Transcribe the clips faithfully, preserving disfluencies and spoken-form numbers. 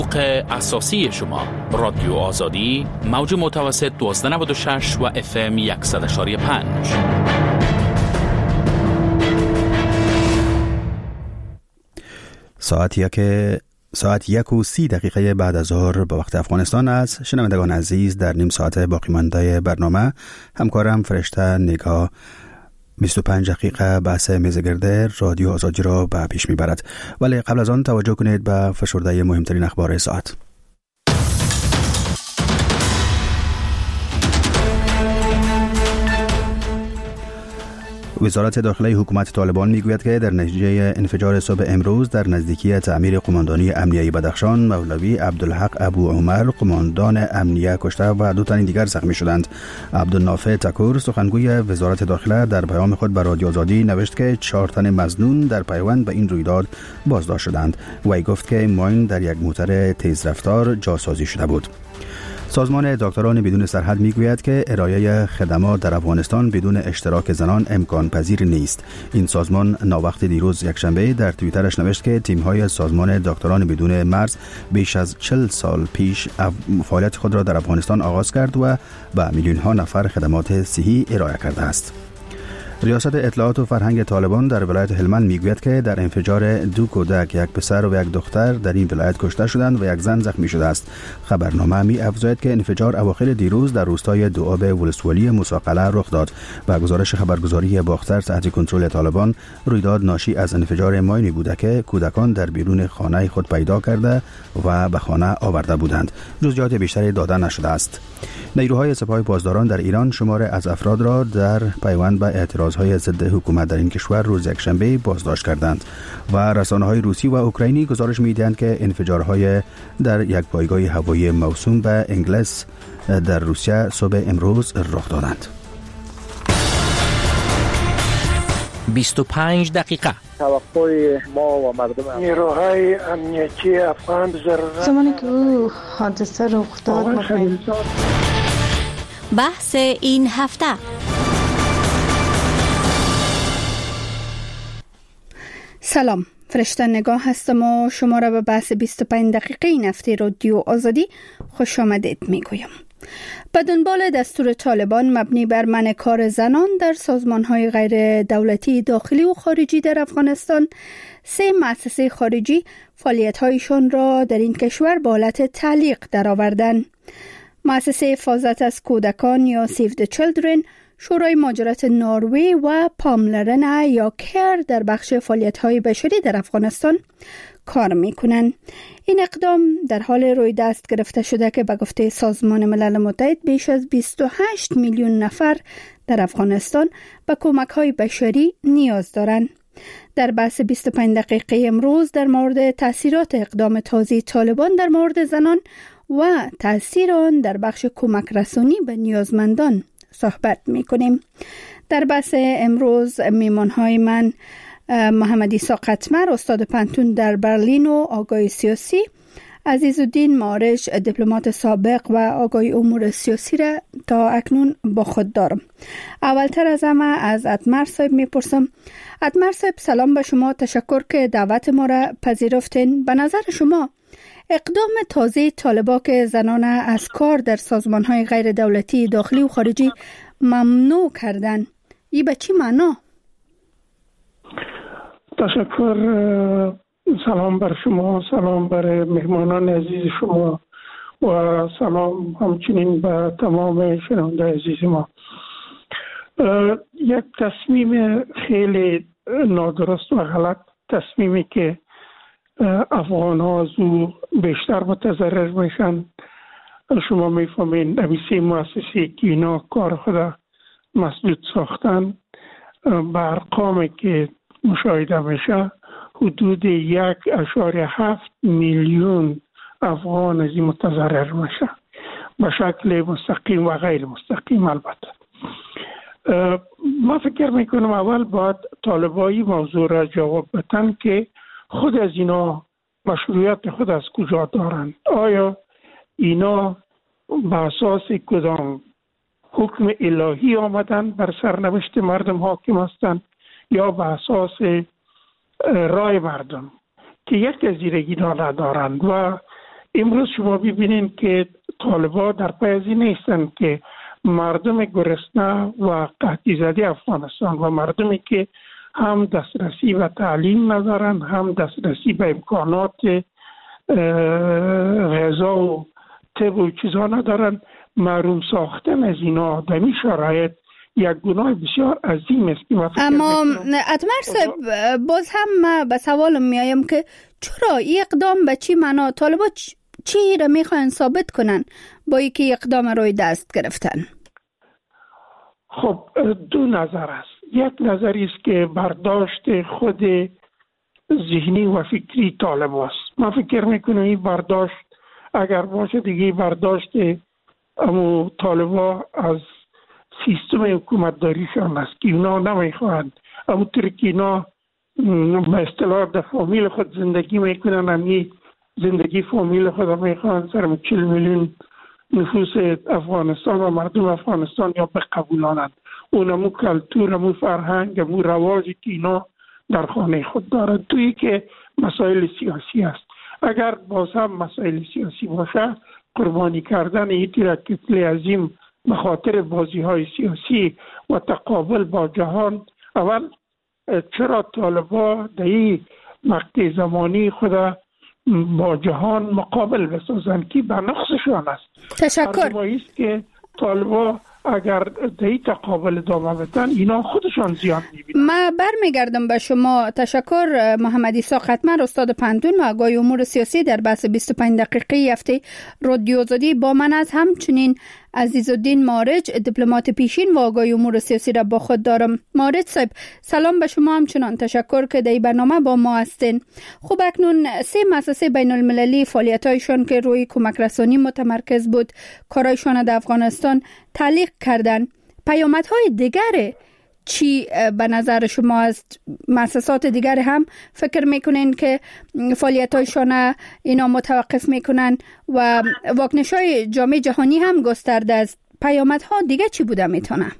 اساسی شما رادیو آزادی موج متوسط دویست و نود و شش و اف ام صد و یک و پنج. ساعت یک ساعت یک و سی دقیقه بعد از ظهر به وقت افغانستان است. شنوندگان عزیز، در نیم ساعت باقی مانده برنامه همکارم فرشته نگاه بیست و پنج دقیقه بحث میزگرد رادیو آزادی را به پیش میبرد، ولی قبل از آن توجه کنید به فشرده مهمترین اخبار ساعت. وزارت داخله حکومت طالبان میگوید که در نتیجه انفجار صبح امروز در نزدیکی تعمیر قماندانی امنیه بدخشان، مولوی عبدالحق ابو عمر قماندان امنیه کشته و دو تن دیگر زخمی شدند. عبدالنافع تکور سخنگوی وزارت داخله در پیام خود به رادیو آزادی نوشت که چهار تن مظنون در پیوند به این رویداد بازداشت شدند. وی گفت که ماین در یک موتر تیزرفتار جاسازی شده بود. سازمان دکتران بدون سرحد میگوید که ارائه خدمات در افغانستان بدون اشتراک زنان امکان پذیر نیست. این سازمان ناوقت دیروز یکشنبه در توییترش نوشت که تیم‌های سازمان دکتران بدون مرز بیش از چهل سال پیش فعالیت خود را در افغانستان آغاز کرد و به میلیون‌ها نفر خدمات صحی ارائه کرده است. ریاست اطلاعات و فرهنگ طالبان در ولایت هلمند میگوید که در انفجار دو کودک، یک پسر و یک دختر در این ولایت کشته شدند و یک زن زخمی شده است. خبرنامه می افزاید که انفجار اواخر دیروز در روستای دوآب ولسوالی موسی رخ داد. با گزارش خبرگزاری باختر تحت کنترل طالبان، رویداد ناشی از انفجار ماینی بوده که کودکان در بیرون خانه خود پیدا کرده و به خانه آورده بودند. جزئیات بیشتری داده نشده است. نیروهای سپاه پاسداران در ایران شمار از افراد را در پیوند به اعتراضهای ضد حکومت در این کشور روز یکشنبه بازداشت کردند و رسانه‌های روسی و اوکراینی گزارش می‌دهند که انفجارهای در یک پایگاه هوایی موسوم به انگلیس در روسیه صبح امروز رخ دادند. بیست و پنج دقیقه توقع ما و مردم نیروهای امنیتی افغان ضرورت زمانی که او حادثه رخ داد. بحث این هفته: سلام، فرشته نگاه هستم و شما را به بحث بیست و پنج دقیقه این هفته رادیو آزادی خوش آمدید میگویم. به دنبال دستور طالبان مبنی بر منع کار زنان در سازمان‌های غیر دولتی داخلی و خارجی در افغانستان، سه مؤسسه خارجی فعالیت‌هایشان را در این کشور به حالت تعلیق درآوردند. مؤسسه حفاظت از کودکان یا سیو د چیلدرن، شورای مهاجرت نروژ و پاملرن یا کیر در بخش فعالیت‌های بشری در افغانستان کار می‌کنند. این اقدام در حال روی دست گرفته شده که به گفته سازمان ملل متحد بیش از بیست و هشت میلیون نفر در افغانستان به کمک‌های بشری نیاز دارند. در بحث بیست و پنج دقیقه امروز در مورد تأثیرات اقدام تازه طالبان در مورد زنان و تأثیر آن در بخش کمک رسانی به نیازمندان صحبت می‌کنیم. در بحث امروز میمان‌های من محمد عیسی قطمر، استاد پنتون در برلین و آگاهی سیاسی، عزیزالدین معارج، دیپلمات سابق و آگاهی امور سیاسی را تا اکنون با خود دارم. اولتر از همه از اتمر صاحب میپرسم. اتمر صاحب، سلام به شما، تشکر که دعوت ما را پذیرفتین. به نظر شما اقدام تازه طالبان که زنان از کار در سازمان‌های غیر دولتی داخلی و خارجی ممنوع کردن، این به چی معنا؟ تشکر. سلام بر شما، سلام بر مهمانان عزیز شما و سلام همچنین به تمام شنونده عزیز ما. یک تصمیم خیلی نادرست و غلط، تصمیمی که افغان ها از او بیشتر متضرر میشن. شما میفهمین نویسی مؤسسه که اینا کار خود مسدود ساختن، به ارقامی که مشاهده میشه حدود یک اشاره هفت میلیون افغان از این متضرر میشه، به شکل مستقیم و غیر مستقیم. البته ما فکر میکنم اول باید طالبایی موضوع را جواب بدن که خود از اینا مشروعیت خود از کجا دارند. آیا اینا به اساس کدام حکم الهی آمدن بر سرنوشت مردم حاکم هستند یا به اساس رای مردم که یک از اینا ندارند و امروز شما ببینید که طالبان در پی از این نیستند که مردم گرسنه و قحطی زده افغانستان و مردمی که هم دسترسی به تعلیم ندارن، هم دسترسی به امکانات غذا و طب و چیزا ندارن، محروم ساختن از اینا در این شرایط یک گناه بسیار عظیم است. اما اتمر صاحب باز هم من به سوالم میایم که چرا این اقدام به چی معنا؟ طالبان چی را میخواین ثابت کنن با اینکه اقدام روی دست گرفتن؟ خب دو نظر است. یک نظری است که برداشت خود ذهنی و فکری طالبان است. من فکر میکنم این برداشت اگر باشه دیگه برداشت امو طالبان از سیستم حکومتداریشان است که اونا نمیخواهند همونطور که اونا به اصطلاح در فامیل خود زندگی میکنن، همی زندگی فامیل خود میخواهند سر چهل میلیون نفوس افغانستان و مردم افغانستان یا بقبولانند. اونمو کلتور، امو فرهنگ، امو رواجی که اینا در خانه خود دارد. توی که مسائل سیاسی است. اگر باز هم مسائل سیاسی باشه قربانی کردن این کتله عظیم به خاطر بازی های سیاسی و تقابل با جهان، اول چرا طالبان در این مقطع زمانی خود با جهان مقابل بسازن که به نقصشان است. تشکر. است که طالبان اگر در این تقابل ادامه بدن اینا خودشان زیان میبینن. من برمیگردم به شما. تشکر محمد عیسی ختمر، استاد پندون و آگاه امور سیاسی در بحث بیست و پنج دقیقه هفته رادیو آزادی با من از همچنین عزیزالدین مارج دیپلمات پیشین و آگاه امور سیاسی را با خود دارم. مارج صاحب سلام به شما، همچنان تشکر که در برنامه با ما هستین. خب اکنون سه مؤسسه بین المللی فعالیت‌هایشان که روی کمک رسانی متمرکز بود کارایشان در افغانستان تعلیق کردن. پیامدهای دیگر چی به نظر شما است؟ مؤسسات دیگر هم فکر میکنین که فعالیت‌هایشان اینا متوقف میکنن و واکنش‌های جامعه جهانی هم گسترده است. پیامدها دیگه چی بوده میتونه؟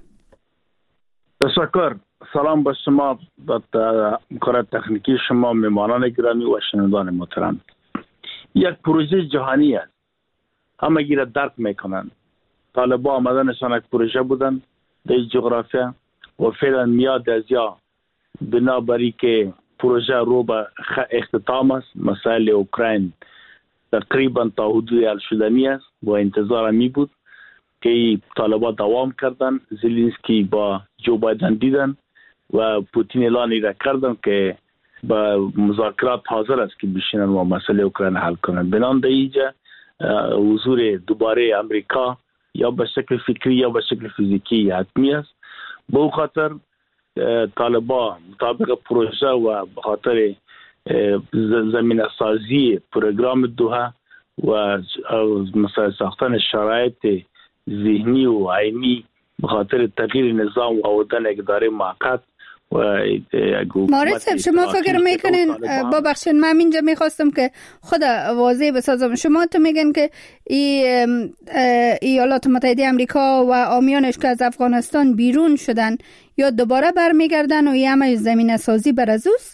تشکر. سلام به شما، به کار تکنیکی شما، مهمانان گرامی و شنوندگان محترم. یک پروژه جهانی است، همه گیره درک میکنن. طالبان آمدنشان یک پروژه بودن در جغرافیا و فعلا میاد از یا بنابراین که پروژه رو به اختتام است. مسائل اوکراین تقریبا تا حدود حل شدنی است و انتظار می بود که طالبان دوام کردن. زلنسکی با جو بایدن دیدن و پوتین اعلانی را کردن که با مذاکرات حاضر است که بشینن و مسئله اوکراین حل کنن. بنان در اینجا حضور دوباره امریکا یا به شکل فکری یا به شکل فیزیکی حتمی است. به خاطر طالبان مطابق پروژه و به خاطر زمینه سازی پروگرام دوحه و مثلا ساختن شرایط ذهنی و عینی به خاطر تغییر نظام و آوردن اداره موقت و مارج صاحب شما فکر میکنین، ببخشید من اینجا میخواستم که خود واضح بسازم، شما تو میگن که ای ایالات متحده آمریکا و عامیانش که از افغانستان بیرون شدن یا دوباره برمیگردن و یه همه زمینه سازی بر از اوست؟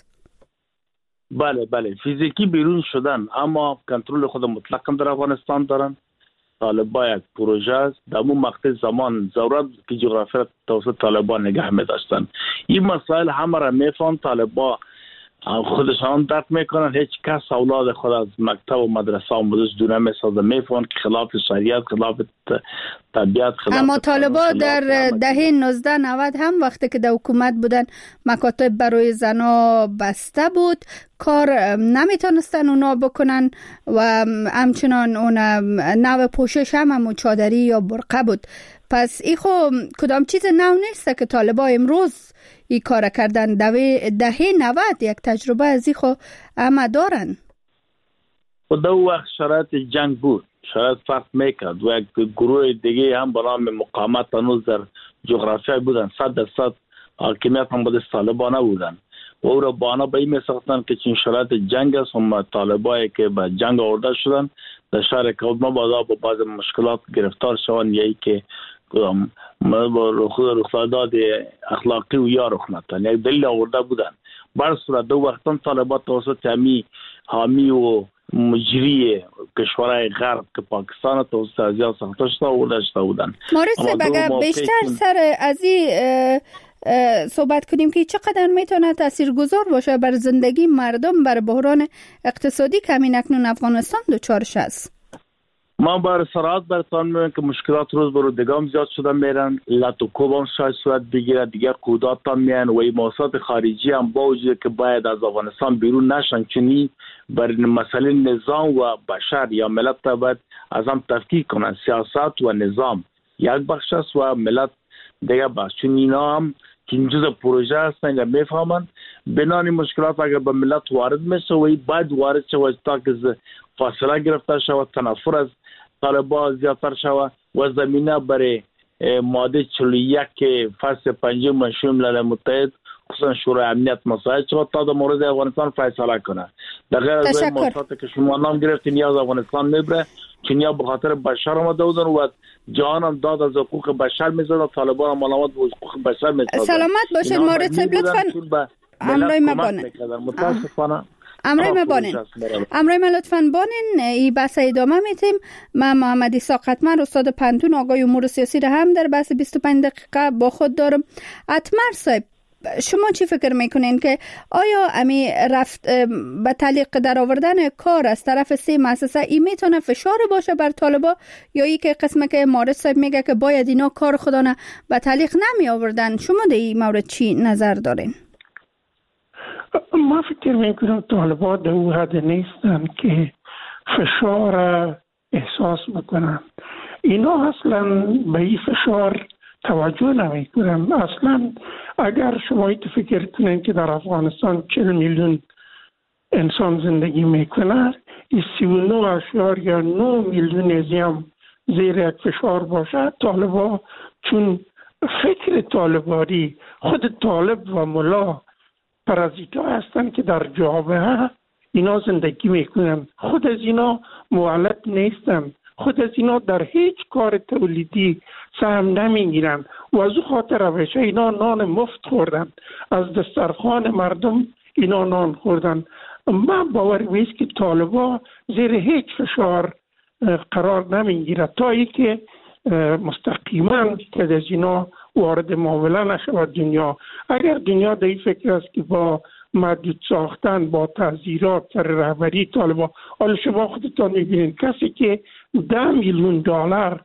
بله بله فیزیکی بیرون شدن اما کنترل خود مطلق در افغانستان دارن. طالبان یک پروژه است، در اون مقطع زمان ضرورت که جغرافیا توسط طالبان نگه می داشتن. این مسائل همه را میفهمن، طالبان خودشان درک میکنن. هیچ کس اولاد خود از مکتب و مدرسه آموزش دور نمیسازه، میفهمن که خلاف شریعت، خلاف طبیعت، خلاف. اما طالبان در دهه نوزده نود هم وقتی که در حکومت بودن مکاتب برای زنا بسته بود، کار نمیتونستن اونا بکنن و همچنان اون نوع پوشش هم همون چادری یا برقه بود. پس ای خو کدام چیز نو نیست که طالبان امروز ای کار کردن. دهه نود یک تجربه از ای خو همه دارن. و دو وقت شرایط جنگ بود، شرایط فرق میکرد و یک گروه دیگه هم برای مقاومت هنوز در جغرافیا بودن. صد درصد حاکمیت هم بود طالبان نبودن و او را بهانه به این میساختن که چین شرایط جنگ است و طالبایی که به جنگ آورده شدن در شهر کابل مبادا با بعض مشکلات گرفتار شوند یا ای که رخداد اخلاقی و یا رخ ندن، یک دلیل آورده بودن. بر صورت دو وقتان طالبات توسط همی حامی و مجری کشورهای غرب که پاکستان توسط ازیا ساخته شده و داشته بودن. مارس بگه بیشتر سر از این صحبت کنیم که چقدر میتونه تاثیرگذار باشه بر زندگی مردم، بر بحران اقتصادی که همین اکنون افغانستان دچارش است. ما بر سرعت برتان میگم که مشکلات روز به روز دیگه زیاد شده میرن. لاتوکوب هم شاید صورت بگیره، دیگر کودات هم میان و موسسات خارجی هم با وجود که باید از افغانستان بیرون نشن، چنین بر مسئله نظام و بشر یا ملت باید از هم تفکیک کنن. سیاست و نظام یک بخش است و ملت دیگر بخش، چون اینا هم که جزء پروژه هستن یا میفهمن بنان مشکلات اگر به ملت وارد میشه و باید وارد شود تا که فاصله گرفته شود، تنفر از طالبان زیادتر شود و زمینه برای ماده چهل و یک فصل پنجم منشور ملل متحد خصوصا شورای امنیت مساعد شود تا در مورد افغانستان فیصله کنه. در غیر از این موضوعات که شما نام گرفتین یا از افغانستان میبره، چون یا به خاطر بشر آمده بودن و جهان هم داد از حقوق بشر میزد و طالبان هم علامت به حقوق بشر میزد. سلامت باشین مارد لطفا امرای ما بانن متاسفانه امرای ما بانن امرای ما لطفا بانن ای بحث ادامه میتیم. من محمد عیسی قطمر استاد پنتون آقای امور سیاسی را هم در بحث بیست و پنج دقیقه با خود دارم. اتمر صاحب، شما چی فکر میکنین که آیا امی رفت به تعلیق در آوردن کار از طرف سه مؤسسه ای میتونه فشار باشه بر طالبا، یا ای که قسمه که مارد صاحب میگه که باید اینا کار خودانه به تعلیق نمی آوردن؟ شما در این مورد چی نظر دارین؟ ما فکر میکنم طالبا در او حد نیستن که فشار احساس بکنن. اینا اصلا به این فشار توجه نمی کنن. اصلا اگر شما ایت فکر کنین که در افغانستان چهل میلیون انسان زندگی میکنه، سی و نه اشاریه نه میلیون ازیم زیر یک فشار باشه، طالبا چون فکر طالبانی خود طالب و ملا پرازیتا هستن که در جامعه اینا زندگی میکنن، خود از اینا مولد نیستن، خود از اینا در هیچ کار تولیدی سهم نمیگیرن و از او خاطر روشه اینا نان مفت خوردن، از دسترخوان مردم اینا نان خوردن. من باور میست که طالبا زیر هیچ فشار قرار نمیگیره تا ای که مستقیما که از اینا وارد معامله نشود دنیا. اگر دنیا در این فکر است که با محدود ساختن، با تعزیرات سر رهبری طالبان، حالا شما خودتان میبینید کسی که ده میلیون دلار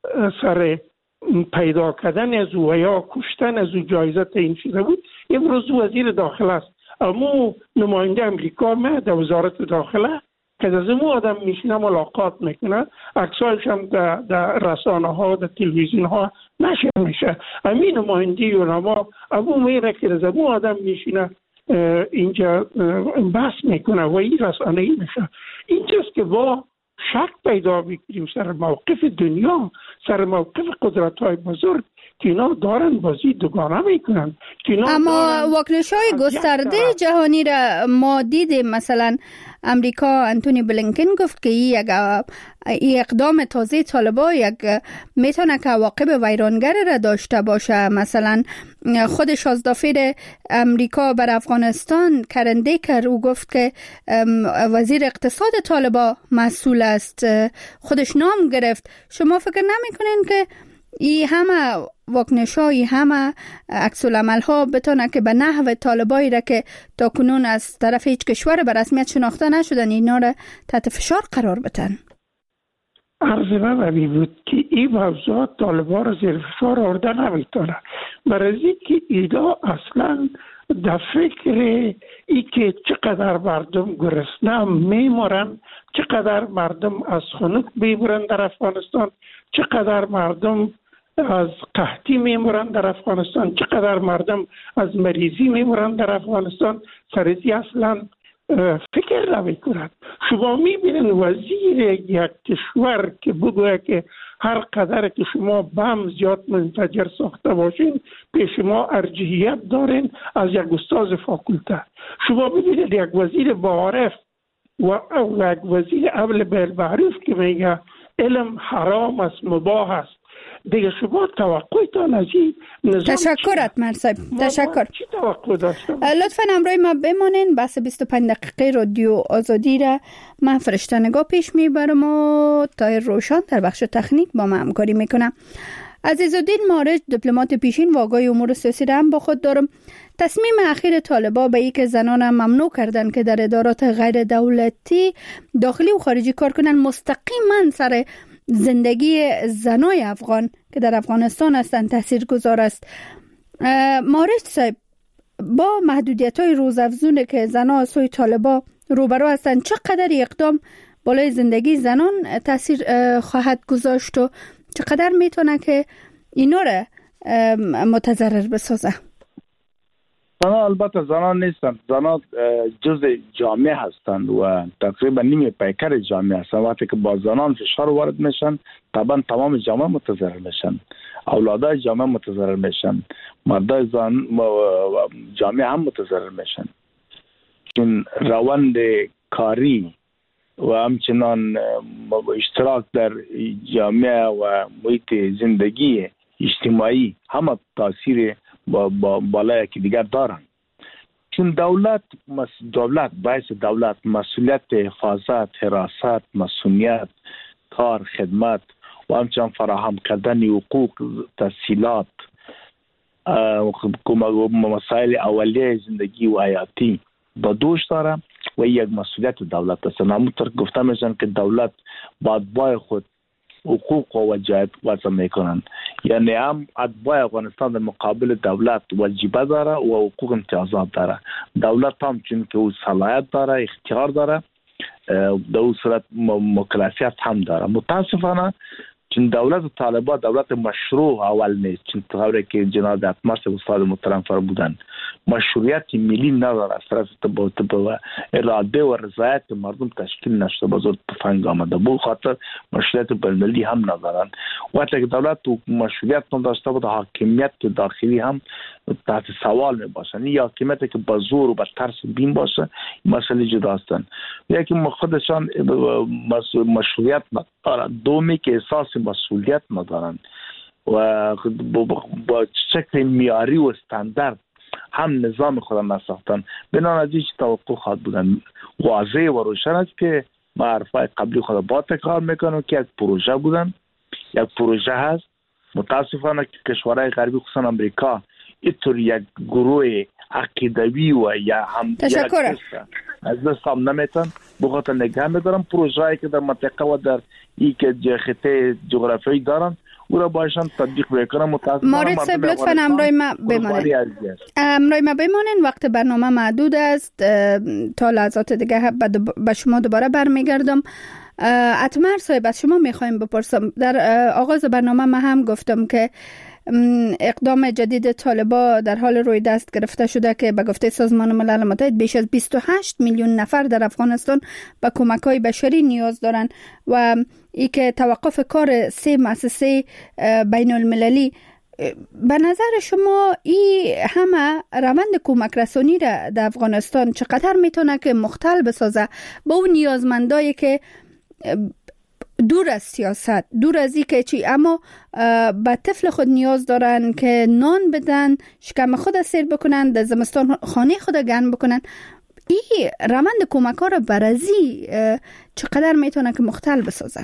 سر پیدا کردن از او و یا کشتن از او جایزه تعیین شده بود، امروز وزیر داخله است. اما نماینده امریکا ما در وزارت داخله که از امو آدم میشینه ملاقات میکنه، عکسایش هم در, در رسانه ها در تلویزیون ها نشر میشه. همین نماینده یونما امو میره که از امو آدم میشینه اینجا بحث میکنه و این رسانه ای میشه. اینجاست که با شک پیدا میکنیم سر موقف دنیا، سر موقف قدرت های بزرگ که اینا دارن بازی دوگانه میکنن. اما واکنش های گسترده جهانی را ما دیدیم. مثلا امریکا انتونی بلینکن گفت که یک اقدام تازه طالبان یک میتونه که عواقب ویرانگر را داشته باشه. مثلا خود شازدافیر امریکا بر افغانستان کرنده کرد و گفت که وزیر اقتصاد طالبان مسئول است، خودش نام گرفت. شما فکر نمی کنین که ای همه واکنش ها، ای همه عکس العمل ها بتونه که به نحو طالبایی را که تا کنون از طرف هیچ کشور به رسمیت شناخته نشدن اینا را تحت فشار قرار بدن؟ عرض من بود که این موضوعات طالبان را زیر فشار آورده نمیتونه، برای که اینا اصلا در فکر ای که چقدر مردم گرسنه میمورن، چقدر مردم از خنک میمورن در افغانستان، چقدر مردم از قحطی میمورن در افغانستان، چقدر مردم از مریضی میمورن در افغانستان، سرزی اصلا فکر نمی کنند. شما میبینن وزیر یک کشور که بگوید که هر قدر که شما بم زیاد منفجر ساخته باشین به شما ارجحیت دارین از یک استاد فاکولته. شما ببینید یک وزیر معارف و یک وزیر امر بالمعروف که میگه علم حرام است، مباح است، دیگه شما توقعتان از این نظام تشکر اتمر صاحب، تشکر. چی توقع داشتم؟ لطفاً همراه ما بمانین. بحث بیست و پنج دقیقه رادیو آزادی را من فرشته نگاه پیش میبرم و طاهر روشن در بخش تکنیک با ما همکاری میکنم. عزیزالدین مارج، دیپلمات پیشین و آگاه امور سیاسی را هم با خود دارم. تصمیم اخیر طالبان به اینکه زنان ممنوع کردن که در ادارات غیر دولتی داخلی و خارجی کار کنن مستقیما سر زندگی زنای افغان که در افغانستان هستند تاثیرگذار است. مارج صاحب، با محدودیت‌های روزافزون که زنان از سوی طالبان روبرو هستند، چقدر اقدام بالای زندگی زنان تاثیر خواهد گذاشت و چقدر میتونه که اینا را متضرر بسازه؟ زنان البته زنان نیستند، زنان جزء جامعه هستند و تقریبا نیمه پیکر جامعه هستند. وقتی که با زنان فشار وارد میشن طبعا تمام جامعه متضرر میشن، اولادای جامعه متضرر میشن، مردای زن جامعه هم متضرر میشن، چون روند کاری و همچنان اشتراک در جامعه و محیط زندگی اجتماعی همه تاثیر با, با بالای که دیگر دارن. چون دولت دولت باعث دولت مسئولیت حفاظت، حراست، مسئولیت، کار، خدمت و همچنان فراهم کردن حقوق، تسهیلات، مسائل اولیه زندگی و حیاتی با دوش داره و یک مسئولیت دولت است. همونطور گفته میشن که دولت با اتباع خود حقوق و واجبات وضع میکنن، یعنی هم اتباع افغانستان در مقابل دولت واجبات داره و حقوق امتیازات داره. دولت هم چون که او صلاحیت داره، اختیار داره، در اون صورت مکلفیت هم داره. متاسفانه چون دولت طالبان دولت مشروع اول نیست، چون طوری که جناب اتمر صاحب استاد محترم فرمودن مشروعیت ملی نداره، از طرف به اراده و رضایت مردم تشکیل نشده، بزرگ تفنگ آمده، به خاطر مشروعیت بین‌المللی هم ندارن. وقتی که دولت مشروعیت نداشته بود حاکمیت داخلی هم تحت سوال می باشن. یا حاکمیت که با زور و با ترس بین باشه مسئله جدا هستن، یکی خودشان مشروعیت ندارن، دومی که احساس مسئولیت ندارن و با شکل معیاری و استاندارد هم نظام خود نساختن. بنابراین از این توقع خواهد بودن. واضح و روشن است که ما حرفای قبلی خود با تکرار میکنم که یک پروژه بودن، یک پروژه هست. متاسفانه که کشورهای غربی خصوصا امریکا اینطور یک گروه عقیدوی و یا هم تشکر از دست هم نمیتن بخاطر نگه میدارن پروژه‌ای که در منطقه و در این که خطه جغرافیایی دارن او را باشن تطبیق بکنن. متاسفانه مارد صاحب لطفاً امروی ما بمانید، امروی ما بمانید، وقت برنامه محدود است. تا لحظات دیگه به شما دوباره برمیگردم. اتمر صاحب از شما میخوایم بپرسم، در آغاز برنامه ما هم گفتم که اقدام جدید طالبان در حال روی دست گرفته شده که به گفته سازمان ملل متحد بیش از بیست و هشت میلیون نفر در افغانستان به کمک‌های بشری نیاز دارند و ای که توقف کار سه مؤسسه بین المللی. به نظر شما این همه روند کمک رسانی را در افغانستان چقدر میتونه که مختل بسازه با اون نیازمندایی که دور از سیاست، دور از این که چی، اما به طفل خود نیاز دارن که نان بدن، شکم خود سیر بکنن، در زمستان خانه خود گرم بکنن. این روند کمک ها را برازی چقدر میتونه که مختل بسازه؟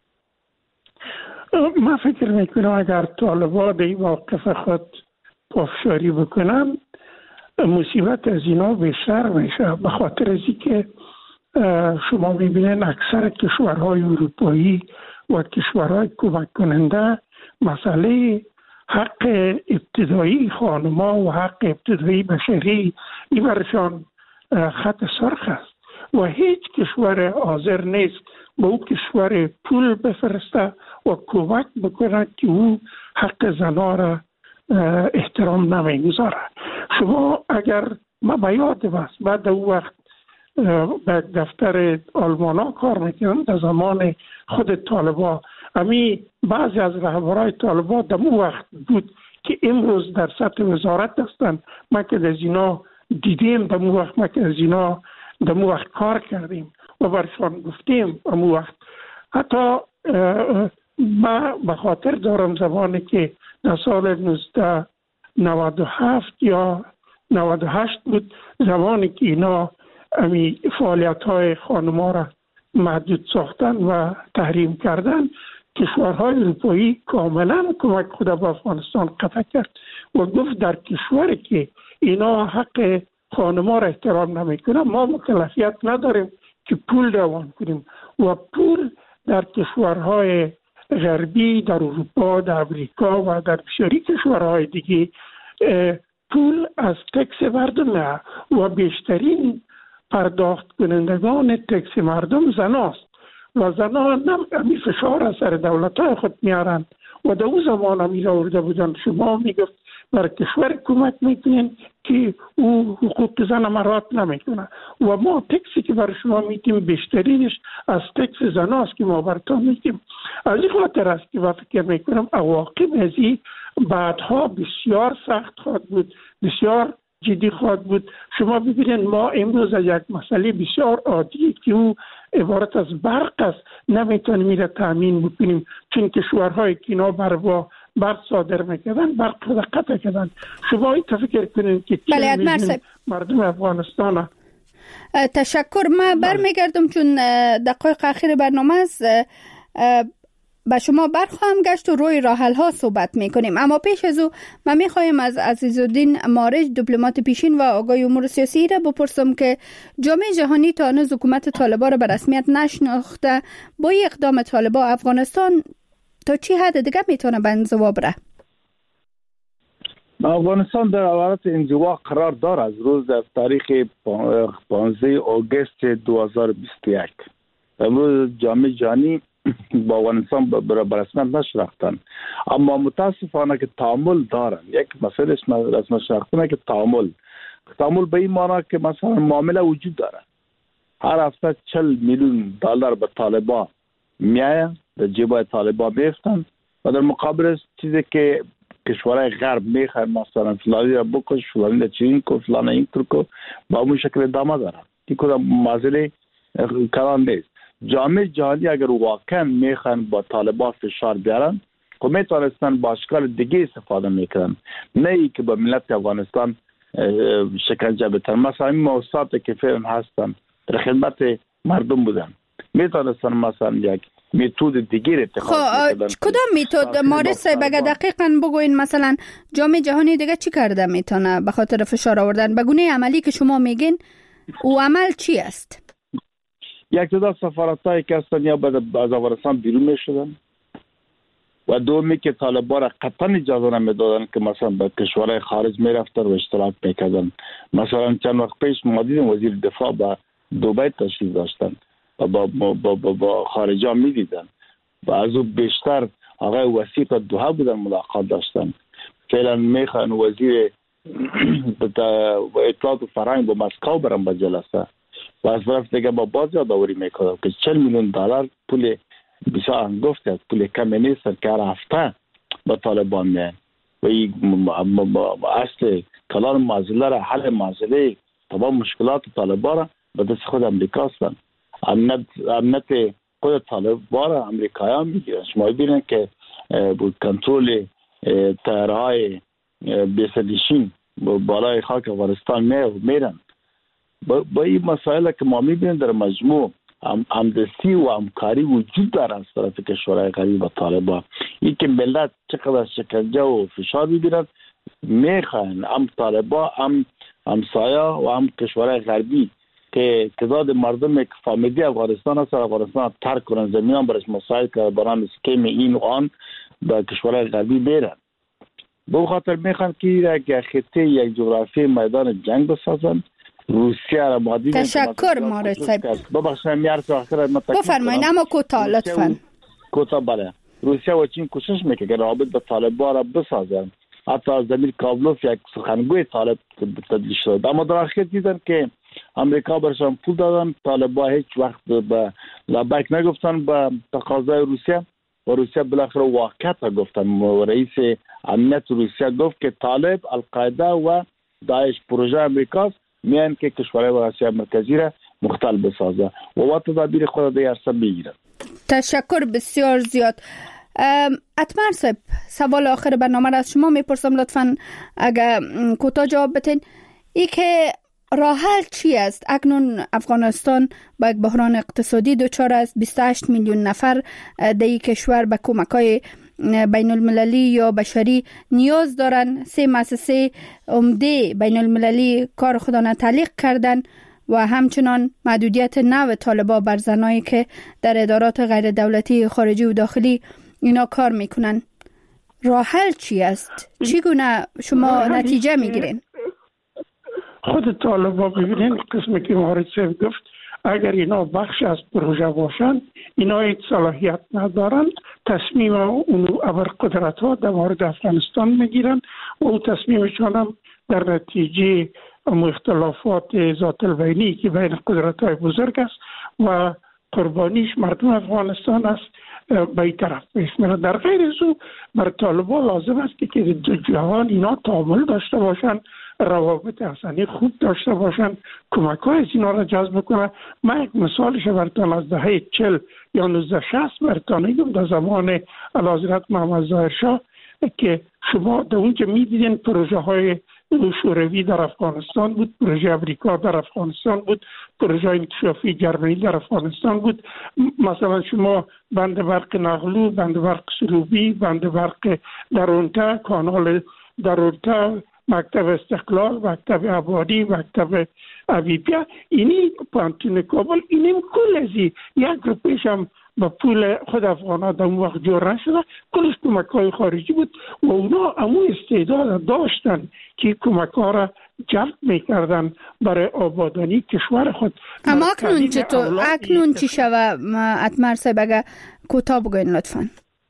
من فکر میکنم اگر طالبان به این موقف خود پافشاری بکنن مصیبت از اینا بیشتر میشه، به خاطر از این که شما میبینین اکثر کشورهای اروپایی و کشورهای کمک کننده مسئله حق ابتدایی خانما و حق ابتدایی بشری این برشان خط سرخ است و هیچ کشور حاضر نیست به او کشور پول بفرسته و کمک بکنه که او حق زنا را احترام نمیگذاره. شما اگر ما به یاد بست بعد او وقت به دفتر آلمانا کار میکنم در زمان خود طالبان، امی بعضی از رهبرای طالبان در اون وقت بود که امروز در سطح وزارت هستند. ما که در اینا دیدیم، در اون وقت ما که از اینا در اون وقت کار کردیم و برشان گفتیم. اون وقت حتی من به خاطر دارم زمانی که در سال نوزده نود و هفت یا نود و هشت بود، زمانی که اینا امی فعالیت های خانما را محدود ساختن و تحریم کردن، کشورهای اروپایی کاملا کمک خود به افغانستان قطع کرد و گفت در کشوری که اینا حق خانما را احترام نمیکنن ما مکلفیت نداریم که پول روان کنیم. و پول در کشورهای غربی، در اروپا، در امریکا و در بسیاری کشورهای دیگه پول از تکس مردم و بیشترین پرداخت کنندگان تکس مردم زناست و زنان نمی فشار از سر دولت‌های خود میارن و در اون زمان همی آورده بودن شما میگفت در کشور کمک میکنین که او حقوق زن مراعات نمیکنه و ما تکسی که برای شما میتیم بیشترینش از تکس زناست که ما براتون میتیم. از این خاطر است که من فکر میکنم عواقب از این بعدها بسیار سخت خواهد بود، بسیار جدی خواهد بود. شما ببینید ما امروز یک مسئله بسیار عادی که او عبارت از برق است نمیتونیم میره تامین بکنیم، چون کشورهای که اینا برق برق صادر میکردن برق خود قطع کردن. شما این تفکر کنید که مردم افغانستان. تشکر. من برمیگردم چون دقایق اخیر برنامه است با شما برخواهم گشت و روی راه حل ها صحبت میکنیم، اما پیش از او من میخوایم از عزیزالدین مارج دیپلمات پیشین و آگاه امور سیاسی را بپرسم که جامعه جهانی تا هنوز حکومت طالبان را به رسمیت نشناخته، با اقدام طالبان افغانستان تا چی حد دیگه میتونه به انزوا بره؟ افغانستان در حالت انزوا قرار دارد از روز در تاریخ پانزده آگوست دو هزار و بیست و یک. امروز جامعه جهانی با افغانستان به رسمیت نشناختن، اما متاسفانه که تعامل دارن. یک مسئله رسمیت شناختن که تعامل تعامل به این معنی که مثلا معامله وجود داره. هر هفته چهل میلیون دلار به طالبان میایه، در جیبای طالبان میفتن و در مقابل چیزی که کشورهای غرب میخواد مثلا فلانی را بکش، فلانی را چین کو، فلانی این کو، با اون شکل ادامه داره. این کدام مسئله کلان نیست. جامعه جهانی اگر واقعا میخوان با طالبان فشار بیارن خب میتونستن با اشکال دیگه استفاده میکنن، نه ای که با ملت افغانستان شکنجه بتن. مثلا این موسسات که فعلا هستن در خدمت مردم بودن، میتونستن مثلا یک میتود دیگه اتخاذ میکردن. کدام میتود مارج صاحب اگر دقیقاً بگوین مثلا جامعه جهانی دیگه چی کرده میتونه به خاطر فشار آوردن؟ به گونه عملی که شما میگین او عمل چی است؟ یک تعداد سفارت‌هایی که هستن یا از افغانستان بیرون میشدن و دومی که طالبان را قطعا اجازه نمیدادن که مثلا به کشورهای خارج میرفتن و اشتراک میکردن. مثلا چند وقت پیش ما دیدیم وزیر دفاع به دبی تشریف داشتن و با, با, با, با, با خارجا میدیدن و از او بیشتر آقای وسیق دوحه بودن ملاقات داشتن. فعلا میخوان وزیر اطلاعات و فرهنگ با مسکو برن به جلسه و از طرف دیگه با باز یادآوری میکنم که چهل میلیون دلار پول بسیار انگفت است، پول کمی نیست که هر هفته با طالبان میان و این اصل کلان معضله را حل معضله تمام مشکلات طالبان را به دست خود امریکا هستند. امنیت امنیت خود طالبان را امریکایان میگیرن. شما ببینید که بود کنترل طیاره‌های بی‌سدیشین بالای خاک افغانستان میرن. با, با این مسائل که ما میبینیم در مجموع همدستی و همکاری وجود داره از طرف کشورهای غریب و طالبان. این که ملت چقدر شکنجه و فشار میبینند میخواین هم طالبان هم همسایه و هم کشورهای غربی که تعداد مردم که فامیلی افغانستان هست افغانستان ترک کنن، زمینان برش مسائل که برام اسکیم این و آن به کشورهای غربی بیرن. به خاطر میخوان که یک خطه یک جغرافی میدان جنگ بسازن. روسیه را مادی تشکر مارج صاحب. ببخشید میارم آخر ما بفرمایید اما کوتاه لطفاً. کوتاه بله. روسیه و چین کوشش میکنه که رابط با طالبان را بسازن. حتی از زمیر کابلوف یک سخنگوی طالب تبدیل شد، اما در آخر دیدن که امریکا برشان پول دادن، طالبان هیچ وقت به لبک نگفتن به تقاضای روسیه و روسیه بالاخره واقعیت را گفتن. رئیس امنیت روسیه گفت که طالب القاعده و داعش پروژه امریکاست، میان که کشورهای آسیا مرکزی را مختل بسازه و وقت تدابیر خود در عرصه بگیرن. تشکر بسیار زیاد. اتمر صاحب، سوال آخر برنامه را از شما میپرسم، لطفاً اگر کوتاه جواب بدین. ای که راه حل چی است؟ اکنون افغانستان با یک بحران اقتصادی دچار است. بیست و هشت میلیون نفر در این کشور به کمک‌های بین المللی یا بشری نیاز دارند. سه مؤسسه عمده بین المللی کار خود را تعلیق کردن و همچنان محدودیت نو طالبان بر زنایی که در ادارات غیر دولتی خارجی و داخلی اینا کار میکنن. راه حل چی است؟ چگونه شما نتیجه میگیرین؟ خود طالبان ببینین قسمی که مهارت صاحب گفت، اگر اینا بخش از پروژه باشند، اینا هیچ صلاحیت ندارند، تصمیم اونو ابر قدرت ها در مورد افغانستان میگیرند و اون تصمیمشان هم در نتیجه اختلافات ذات البینی که بین قدرت های بزرگ است و قربانیش مردم افغانستان است به این طرف میسمرد. در غیر از او بر طالبان لازم است که دو جهان اینا تعامل داشته باشند، روابط انسانی خوب داشته باشند، کمک های از اینا را جذب کنند. من یک مثالش برتان از دهه چل یا نوزده شصت برتان میگم، در زمان اعلیحضرت محمد ظاهر شاه که شما در اونجا میدیدین پروژه های شوروی در افغانستان بود، پروژه امریکا در افغانستان بود، پروژه انکشافی جرمنی در افغانستان بود. مثلا شما بند برق نغلو، بند برق سروبی، بند برق درونتا، کانال درونتا، مکتب استقلال، مکتب آبادی، مکتب اویبیا، اینی پانتون کابل، اینیم کل ازی یک روپیش هم با پول خود افغانها در اون وقت جور نشده، کلش کمک های خارجی بود و اونا امو استعداد داشتن که کمک ها را جلب میکردن برای آبادانی کشور خود. اما اکنون چطور؟ اکنون چی شوه اتمر صاحب؟ اگر کوتاه بگوین لطفا.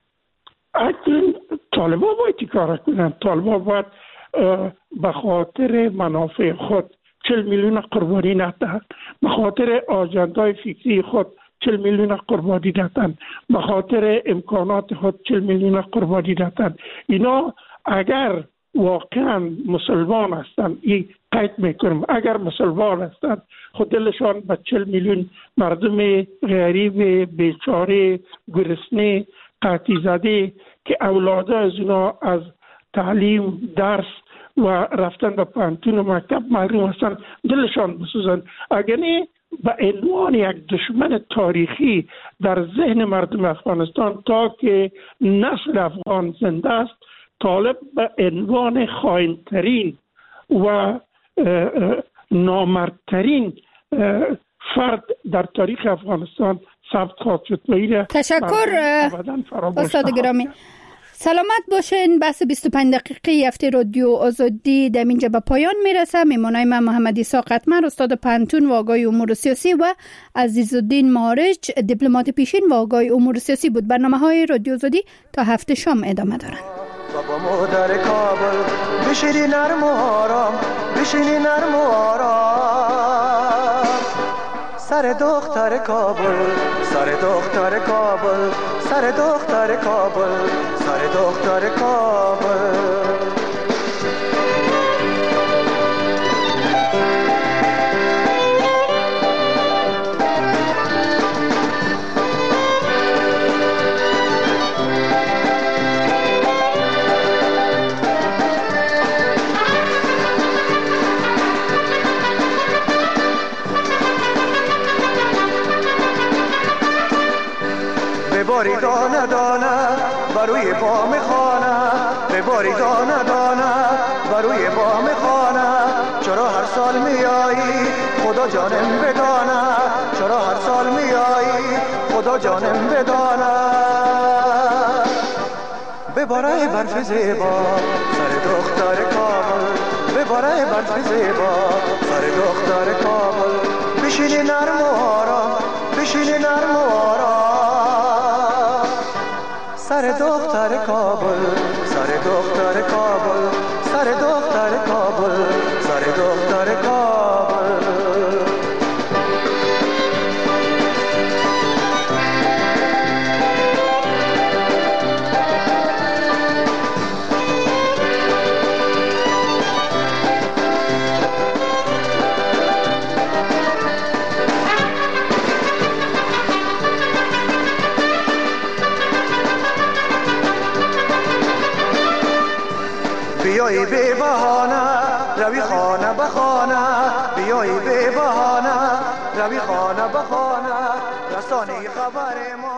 اکنون طالبان باید کار کنن. طالبان باید به خاطر منافع خود چهل میلیون قربانی ندهند، به خاطر آجندای فکری خود چهل میلیون قربانی دادن، به خاطر امکانات خود چهل میلیون قربانی دادن. اینا اگر واقعا مسلمان هستند، این قید میکنم، اگر مسلمان هستند خود دلشان به چهل میلیون مردم غریب بیچاره گرسنه قحطی زده که اولاده از اونا از تعلیم درس و رفتن به پانتون و مکتب محروم هستند، دلشان بسوزند. اگر نه به عنوان یک دشمن تاریخی در ذهن مردم افغانستان تا که نسل افغان زنده است، طالب به عنوان خائن‌ترین و نامردترین فرد در تاریخ افغانستان ثبت خواهد شد. تشکر استاد گرامی. سلامت باشین. بحث بیست و پنج دقیقه هفته رادیو آزادی در اینجا به پایان میرسه. میمونای من محمد عیسی قطمر، استاد پانتون و آگاهی امور سیاسی، و عزیزالدین مارج، دیپلمات پیشین و آگاهی امور سیاسی بود. برنامه‌های رادیو آزادی تا هفته شام ادامه دارن. بابا مادر کابل بشینی نرم و آرام، بشینی نرم و آرام، سر دختر کابل، سر دختر کابل، سر دختر کابل، سر دختر کابل. بباری دانه دانه بروی بام خانه، بباری دانه دانه بروی بام خانه، چرا هر سال میایی خدا جانم بدانه، چرا هر سال میایی خدا جانم بدانه. بباره برف زیبا سر دختر کابل، بباره برف زیبا سر دختر کابل، بشینی نرم و آرام، بشینی نرم و آرام، سر دختر کابل، سر دختر کابل، سر دختر کابل، سر دختر کابل. بیایی به بهانه روی خانه به خانه بیایی به بهانه روی خانه به خانه رسانه خبر ما